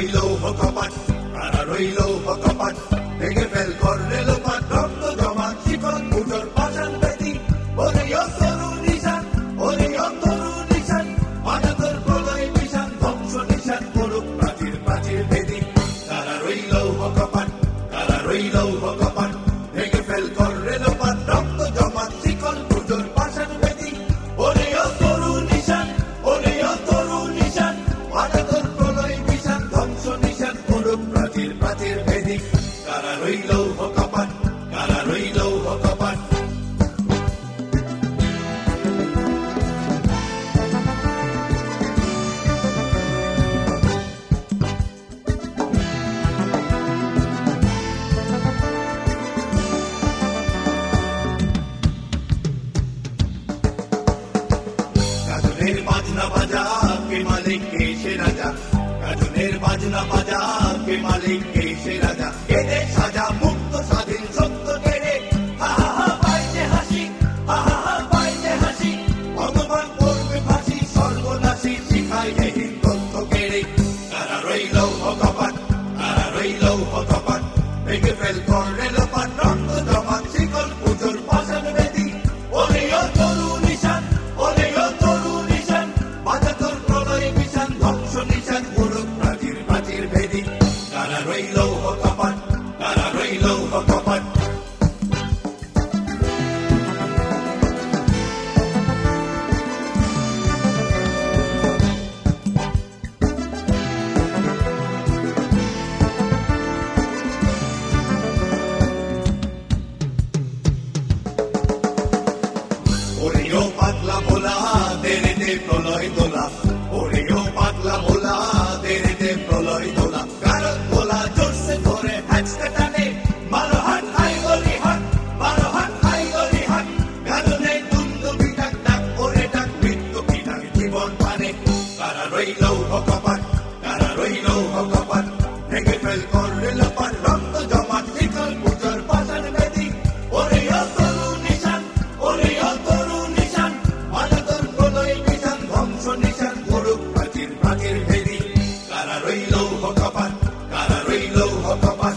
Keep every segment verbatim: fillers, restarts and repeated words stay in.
রইল কপাট, কারা রইল কপাট, ভেঙে ফেল কর রেলপাট, রক্ত জমা শিকল পুজোর পাষাণ বেদি, ওরে ও তরু নিশান, ওরে ও তরু নিশান, মানবর প্রলয় নিশান, ধ্বংস নিশান করুক প্রাচীর প্রাচীর বেদি। কারা রইল কপাট, কারা রইল কপাট, ভেঙে ফেল কর রেলপাট, রক্ত জমা শিকল পুজোর পাষাণ বেদি, ওরে ও তরু নিশান, ওরে ও তরু নিশান, মানবর প্রলয় নিশান, ধ্বংস নিশান করুক প্রাচীর প্রাচীর বেদি। কারা রইল কপাট, কারা রইল কপাট। গাজনের বাজনা বাজা কে মালিক কে সে রাজা, গাজনের বাজনা বাজা কে মালিক কে সে রাজা, এদে সাজা মুক্ত স্বাধীন সত্য কেড়ে, হা হা হা পাইতে হাসি, হা হা হা পাইতে হাসি, ভগবান করবে ফাঁসি সর্বনাশী শিখায় এই তথ্য কেড়ে। কারা রইল কপাট, কারা রইল কপাট, ভেঙে ফেল কর রেলপাট, রক্ত জমা শিকল পুজোর পাষাণ বেদি, ওরে ও তরু নিশান, ওরে ও তরু নিশান, বাজাতর প্রলয় নিশান, ধ্বংস নিশান করুক প্রাচীর প্রাচীর বেদি। কারা রইল কপাট, কারা রইল কপাট। ওরে ও পাতলা ভোলা দেরে দে প্রলয় দোলা, ওরে ও পাতলা ভোলা দেরে দে প্রলয় দোলা, গারদ ভোলা জোরসে ধরে হ্যাচকা টানে, মারো হাত হাই গলি হাত, মারো হাত হাই গলি হাত, গাজনে দুন্দু বিটাক ডাক, ওরে ডাক মৃত্যু বিটাক জীবন পানে। কারা রইল কপাট, কারা রইল কপাট, ভেঙে ফেল কর রেলপাট, রক্ত জমা শিকল পুজোর পাষাণ বেদি, ওরে ও তরু নিশান, ওরে ও তরু নিশান, মানবর প্রলয় নিশান, ধ্বংস নিশান করুক প্রাচীর প্রাচীর বেদি। কারা রইল কপাট, কারা রইল কপাট।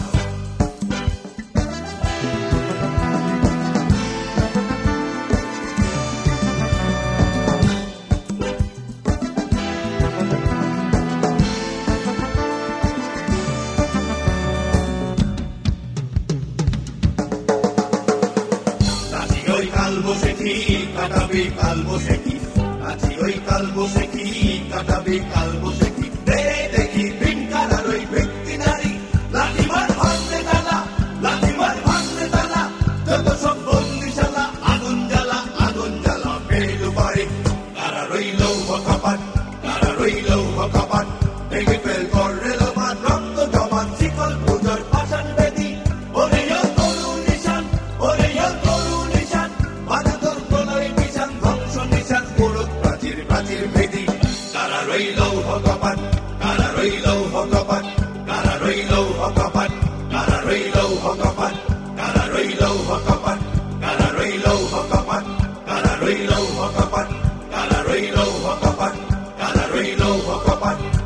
নাচি ওই কাল বসেছি কাটাবি কাল বসেছি, নাচি ওই কাল বসেছি কাটাবি কাল বসেছি, দে দেখি ভিন কারার ওই ব্যক্তি নারী, লাঠিমার ভাঙতে তালা, লাঠিমার ভাঙতে তালা, যত সব বন্দিশালা, আগুন জ্বালা আগুন জ্বালা পেলু পারে। কারা রইল কপাট, কারা রইল কপাট, ভেঙে ফেল কর রেলপাট, রক্ত জমা শিকল পুজোর পাষাণ বেদি, ওরে ও তরু নিশান, ওরে ও তরু নিশান, বাজাতর প্রলয় নিশান, ধ্বংস নিশান করুক প্রাচীর প্রাচীর বেদি। কারা রইল কপাট, কারা রইল কপাট, কারা রইল কপাট, কারা রইল কপাট, কারা রইল কপাট, কারা রইল কপাট, কারা রইল কপাট, কারা রইল কপাট, কারা রইল কপাট।